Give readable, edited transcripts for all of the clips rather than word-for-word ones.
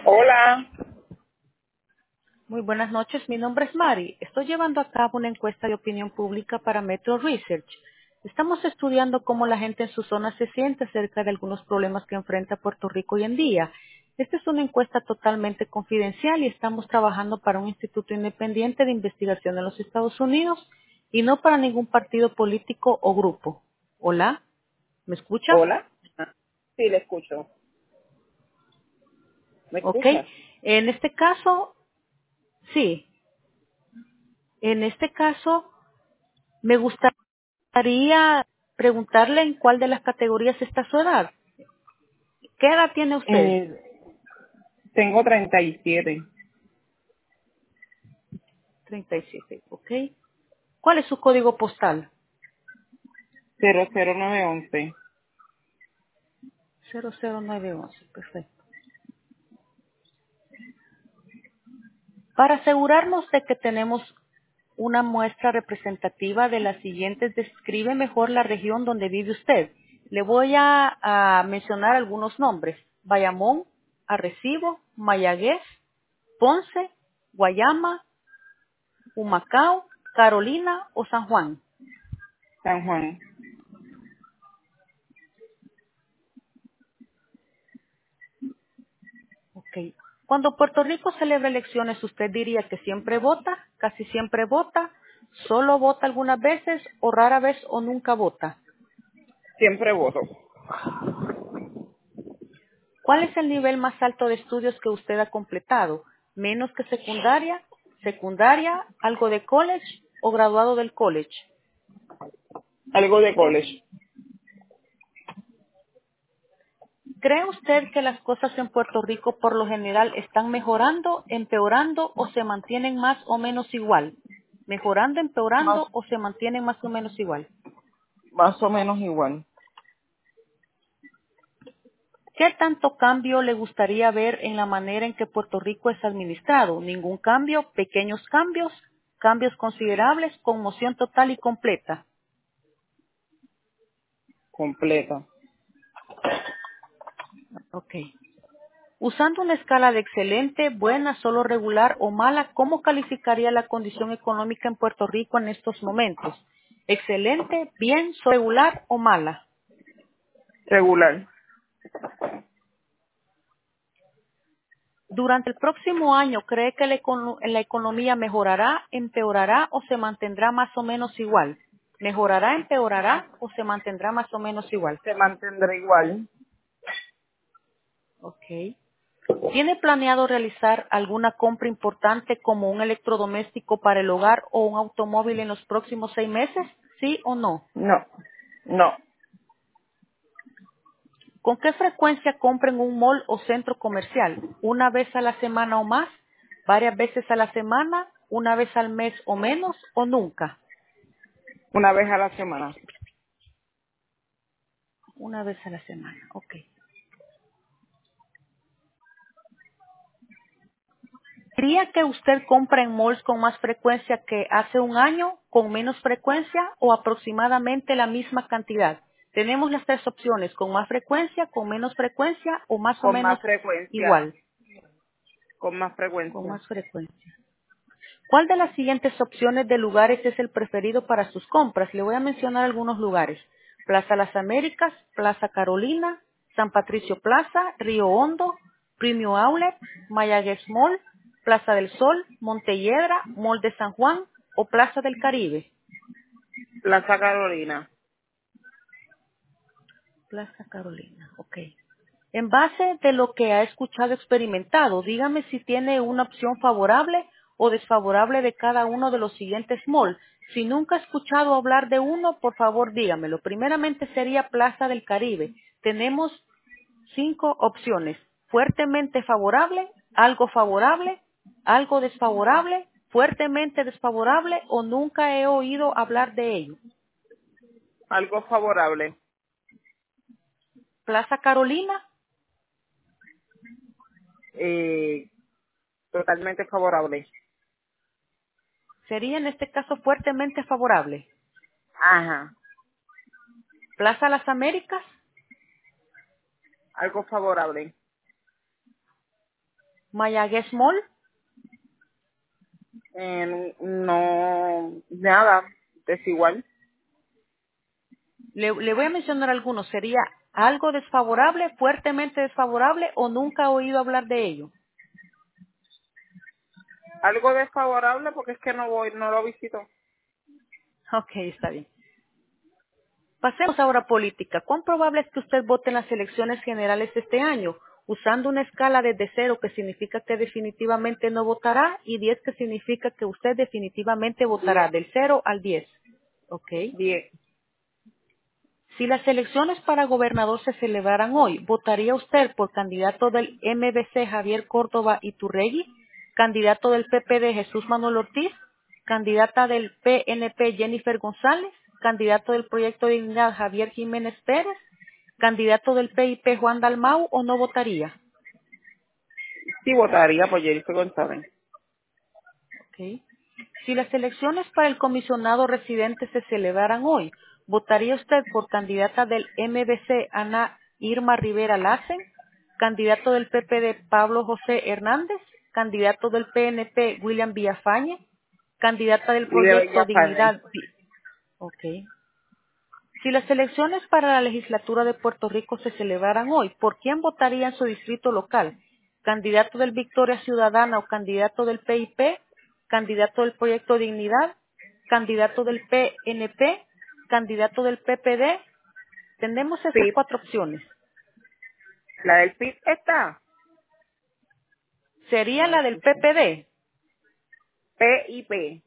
Hola. Muy buenas noches, mi nombre es Mari. Estoy llevando a cabo una encuesta de opinión pública para Metro Research. Estamos estudiando cómo la gente en su zona se siente acerca de algunos problemas que enfrenta Puerto Rico hoy en día. Esta es una encuesta totalmente confidencial y estamos trabajando para un instituto independiente de investigación en los Estados Unidos y no para ningún partido político o grupo. Hola, ¿me escucha? Hola. Sí, le escucho. ¿Me Ok. escuchas? En este caso, sí. En este caso, me gustaría preguntarle en cuál de las categorías está su edad. ¿Qué edad tiene usted? Eh, Tengo 37. 37, ¿ok? ¿Cuál es su código postal? 00911. 00911, perfecto. Para asegurarnos de que tenemos una muestra representativa de las siguientes, describe mejor la región donde vive usted. Le voy a mencionar algunos nombres. Bayamón, Arrecibo, Mayagüez, Ponce, Guayama, Humacao, Carolina o San Juan. San Juan. Ok. Cuando Puerto Rico celebra elecciones, ¿usted diría que siempre vota, casi siempre vota, solo vota algunas veces o rara vez o nunca vota? Siempre voto. ¿Cuál es el nivel más alto de estudios que usted ha completado? ¿Menos que secundaria, secundaria, algo de college o graduado del college? Algo de college. ¿Cree usted que las cosas en Puerto Rico por lo general están mejorando, empeorando o se mantienen más o menos igual? ¿Mejorando, Más, empeorando o se mantienen más o menos igual? más o menos igual. ¿Qué tanto cambio le gustaría ver en la manera en que Puerto Rico es administrado? ¿Ningún cambio? ¿Pequeños cambios? ¿Cambios considerables? ¿Conmoción total y completa? Completa. Ok. Usando una escala de excelente, buena, solo regular o mala, ¿cómo calificaría la condición económica en Puerto Rico en estos momentos? ¿Excelente, bien, solo regular o mala? Regular. Durante el próximo año, ¿cree que la economía mejorará, empeorará o se mantendrá más o menos igual? ¿Mejorará, empeorará o se mantendrá más o menos igual? Se mantendrá igual. Ok. ¿Tiene planeado realizar alguna compra importante como un electrodoméstico para el hogar o un automóvil en los próximos 6 meses? ¿Sí o no? No. No. ¿Con qué frecuencia compra en un mall o centro comercial? ¿Una vez a la semana o más? ¿Varias veces a la semana? ¿Una vez al mes o menos? ¿O nunca? Una vez a la semana. Una vez a la semana, ok. ¿Diría que usted compra en malls con más frecuencia que hace un año, con menos frecuencia o aproximadamente la misma cantidad? Tenemos las tres opciones, con más frecuencia, con menos frecuencia o más o Con menos más frecuencia. igual, Con más con frecuencia. más frecuencia. ¿Cuál de las siguientes opciones de lugares es el preferido para sus compras? Le voy a mencionar algunos lugares. Plaza Las Américas, Plaza Carolina, San Patricio Plaza, Río Hondo, Premium Outlet, Mayagüez Mall, Plaza del Sol, Montelledra, Mall de San Juan o Plaza del Caribe. Plaza Carolina. Plaza Carolina, ok. En base de lo que ha escuchado experimentado, dígame si tiene una opción favorable o desfavorable de cada uno de los siguientes malls. Si nunca ha escuchado hablar de uno, por favor dígamelo. Primeramente sería Plaza del Caribe. Tenemos 5 opciones. Fuertemente favorable, algo desfavorable, fuertemente desfavorable o nunca he oído hablar de ello. Algo favorable. Plaza Carolina. Eh, Totalmente favorable. Sería en este caso fuertemente favorable. Ajá. Plaza Las Américas, Algo favorable. Mayagüez Mall, No, nada, desigual. le voy a mencionar algunos. ¿Sería algo desfavorable, fuertemente desfavorable o nunca ha oído hablar de ello? Algo desfavorable porque es que no lo visito. Ok, está bien. Pasemos ahora a política. ¿Cuán probable es que usted vote en las elecciones generales de este año? Usando una escala desde 0, que significa que definitivamente no votará, y 10, que significa que usted definitivamente votará, 10, del 0 al 10. Ok. 10. Si las elecciones para gobernador se celebraran hoy, ¿votaría usted por candidato del MBC Javier Córdoba Iturregui, candidato del PPD Jesús Manuel Ortiz, candidata del PNP Jennifer González, candidato del Proyecto de Dignidad Javier Jiménez Pérez, candidato del PIP Juan Dalmau, o no votaría? Sí votaría por Jennifer González. Ok. Si las elecciones para el comisionado residente se celebraran hoy, ¿votaría usted por candidata del MBC Ana Irma Rivera Lacen, candidato del PPD Pablo José Hernández, candidato del PNP William Villafañe, candidata del Y de Proyecto Villafañe. Dignidad? Ok. Si las elecciones para la legislatura de Puerto Rico se celebraran hoy, ¿por quién votaría en su distrito local? ¿Candidato del Victoria Ciudadana o candidato del PIP? ¿Candidato del Proyecto Dignidad? ¿Candidato del PNP? ¿Candidato del PPD? Tenemos esas PIP. 4 opciones. La del PIP está. ¿Sería No la del escuché. PPD? PIP.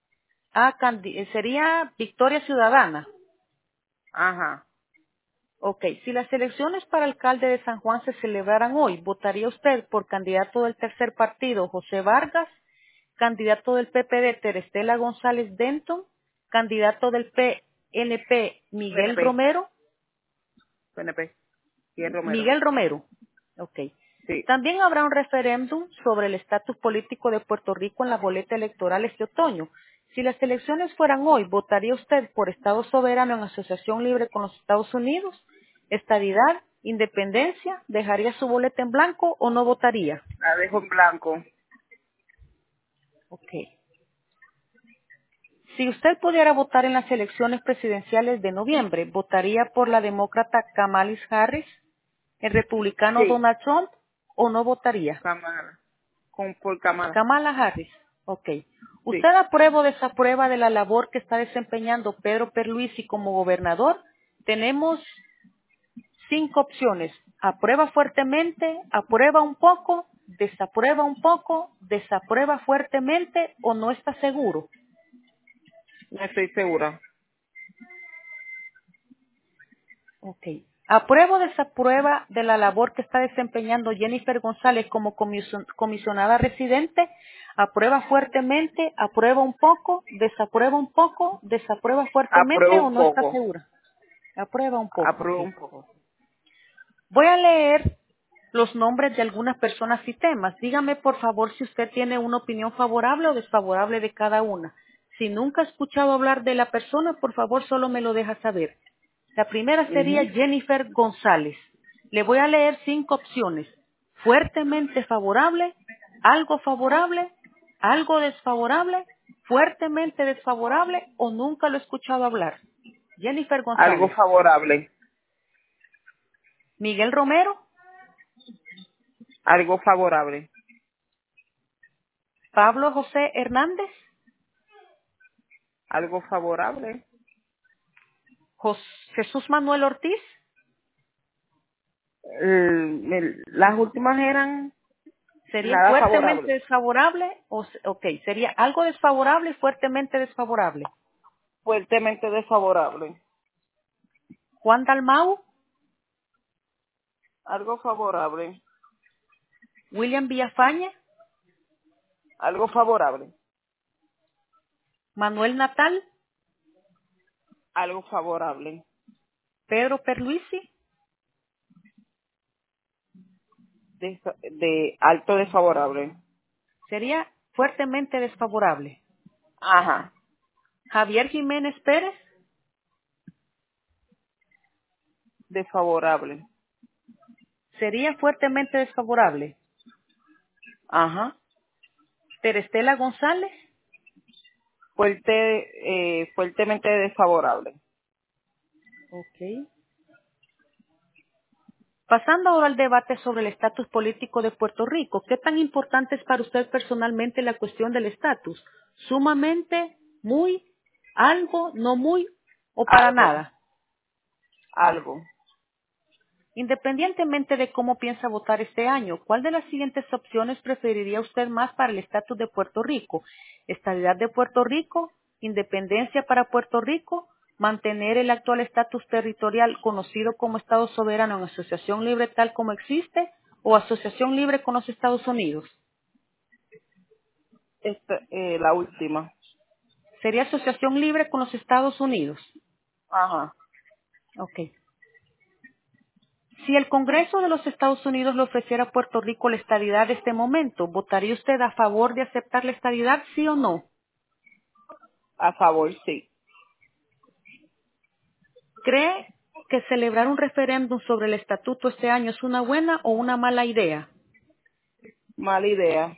Sería Victoria Ciudadana. Ajá. Ok, si las elecciones para alcalde de San Juan se celebraran hoy, ¿votaría usted por candidato del tercer partido, José Vargas, candidato del PPD, Terestela González Denton, candidato del PNP, Miguel PNP. Romero? PNP. Y el Romero. Miguel Romero. Ok. Sí. También habrá un referéndum sobre el estatus político de Puerto Rico en la boleta electoral este otoño. Si las elecciones fueran hoy, ¿votaría usted por Estado soberano en asociación libre con los Estados Unidos? ¿Estadidad? ¿Independencia? ¿Dejaría su boleta en blanco o no votaría? La dejo en blanco. Ok. Si usted pudiera votar en las elecciones presidenciales de noviembre, ¿votaría por la demócrata Kamala Harris, el republicano Sí. Donald Trump, o no votaría? Cámara. Por cámara. Kamala Harris. Ok. Sí. ¿Usted aprueba o desaprueba de la labor que está desempeñando Pedro Pierluisi como gobernador? Tenemos 5 opciones. Aprueba fuertemente, aprueba un poco, desaprueba fuertemente o no está seguro. No estoy segura. Ok. ¿Aprueba o desaprueba de la labor que está desempeñando Jennifer González como comisionada residente? ¿Aprueba fuertemente, aprueba un poco, desaprueba fuertemente Apruebo o un no está poco. segura? Aprueba un poco, ok. Apruebo un poco. Voy a leer los nombres de algunas personas y temas. Dígame, por favor, si usted tiene una opinión favorable o desfavorable de cada una. Si nunca ha escuchado hablar de la persona, por favor, solo me lo deja saber. La primera sería Ujú. Jennifer González. Le voy a leer 5 opciones. Fuertemente favorable, algo desfavorable, fuertemente desfavorable o nunca lo he escuchado hablar. Jennifer Algo González. favorable. Miguel Romero, Algo favorable. Pablo José Hernández, Algo favorable. Jesús Manuel Ortiz. Las últimas eran ¿Sería nada fuertemente favorable. desfavorable? Ok, sería algo desfavorable y fuertemente desfavorable. Fuertemente desfavorable. Juan Dalmau, Algo favorable. William Villafañe, Algo favorable. Manuel Natal, Algo favorable. Pedro Perluisi. De alto desfavorable. Sería fuertemente desfavorable. Ajá. Javier Jiménez Pérez, Desfavorable. sería fuertemente desfavorable. Ajá. Terestela González. Fuertemente desfavorable. Ok. Pasando ahora al debate sobre el estatus político de Puerto Rico, ¿qué tan importante es para usted personalmente la cuestión del estatus? ¿Sumamente, muy, algo, no muy o para Algo. nada? Algo. Independientemente de cómo piensa votar este año, ¿cuál de las siguientes opciones preferiría usted más para el estatus de Puerto Rico? ¿Estabilidad de Puerto Rico? ¿Independencia para Puerto Rico? ¿Mantener el actual estatus territorial conocido como Estado soberano en asociación libre tal como existe? ¿O asociación libre con los Estados Unidos? La última. ¿Sería asociación libre con los Estados Unidos? Ajá. Ok. Si el Congreso de los Estados Unidos le ofreciera a Puerto Rico la estadidad de este momento, ¿votaría usted a favor de aceptar la estadidad, sí o no? A favor, sí. ¿Cree que celebrar un referéndum sobre el estatuto este año es una buena o una mala idea? Mala idea.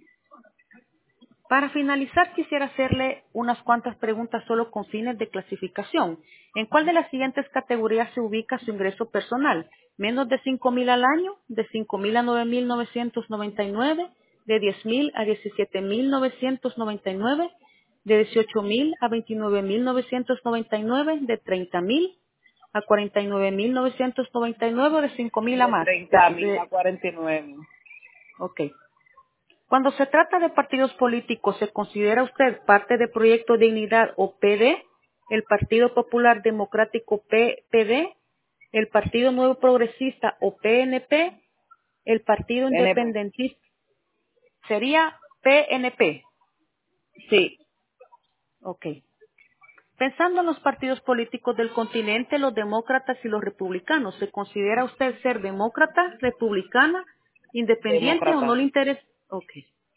Para finalizar, quisiera hacerle unas cuantas preguntas solo con fines de clasificación. ¿En cuál de las siguientes categorías se ubica su ingreso personal? ¿Menos de 5,000 al año? ¿De 5,000 a 9,999? ¿De 10,000 a 17,999? ¿De 18,000 a 29,999? ¿De 30,000 a 49,999? ¿O de 5,000 a De más? 30,000 a 49,000. Ok. Cuando se trata de partidos políticos, ¿se considera usted parte de Proyecto Dignidad o PD, el Partido Popular Democrático PPD, el Partido Nuevo Progresista o PNP, el Partido NP. Independentista? Sería PNP. Sí. Ok. Pensando en los partidos políticos del continente, los demócratas y los republicanos, ¿se considera usted ser demócrata, republicana, independiente o no Demócrata. le interesa? Ok.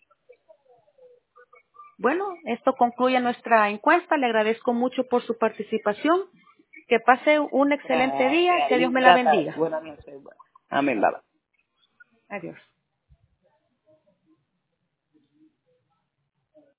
Bueno, esto concluye nuestra encuesta. Le agradezco mucho por su participación. Que pase un excelente día. Gracias. Que Dios me la Linda tarde. bendiga. Buenas noches. Amén. Bye. Adiós.